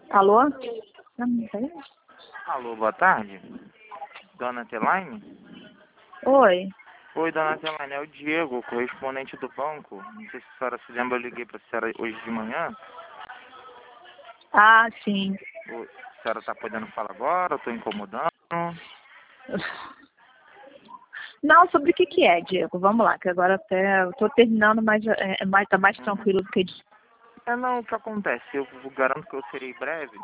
Alô? Não sei. Alô, boa tarde. Dona Telaine? Oi. Oi, dona Telaine, é o Diego, correspondente do banco. Não sei se a senhora se lembra, eu liguei para a senhora hoje de manhã. Ah, sim. A senhora está podendo falar agora? Eu estou incomodando? Não, sobre o que é, Diego? Vamos lá, que agora até eu tô terminando, mas tá mais tranquilo do que... Não, o que acontece? Eu garanto que eu serei breve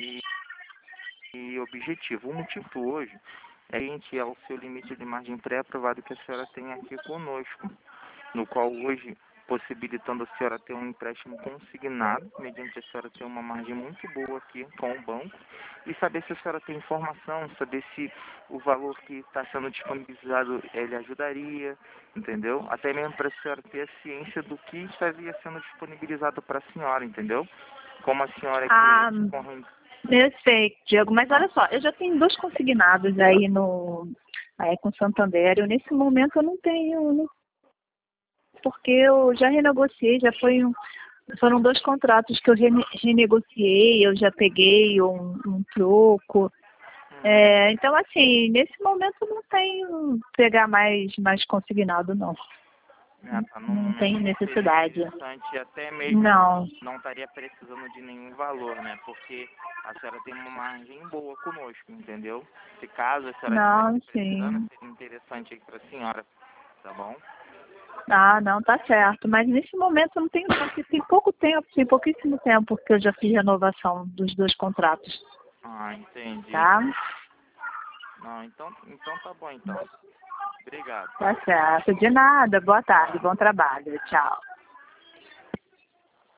e objetivo. O motivo hoje é que é o seu limite de margem pré-aprovado que a senhora tem aqui conosco, no qual hoje, possibilitando a senhora ter um empréstimo consignado, mediante a senhora ter uma margem muito boa aqui com o banco, e saber se a senhora tem informação, saber se o valor que está sendo disponibilizado ele ajudaria, entendeu? Até mesmo para a senhora ter a ciência do que estaria sendo disponibilizado para a senhora, entendeu? Como a senhora é Ah, cliente com... eu sei, Diego, mas olha só, eu já tenho 2 consignados aí aí com Santander. Nesse momento eu não tenho, porque eu já renegociei, foram 2 contratos que eu renegociei, eu já peguei um troco. Então, assim, nesse momento eu não tenho pegar mais consignado, não. Tá, Não não tenho seria necessidade. interessante, até mesmo Não, não estaria precisando de nenhum valor, né? Porque a senhora tem uma margem boa conosco, entendeu? Se caso a senhora não, estivesse precisando, sim. seria interessante aí para a senhora, tá bom? Ah, não, tá certo. Mas nesse momento eu não tenho, porque tem pouco tempo, tem pouquíssimo tempo que eu já fiz renovação dos 2 contratos, Entendi. tá? Não, então tá bom então. Obrigado, Tá tá? certo. De nada. Boa tarde, bom trabalho. Tchau.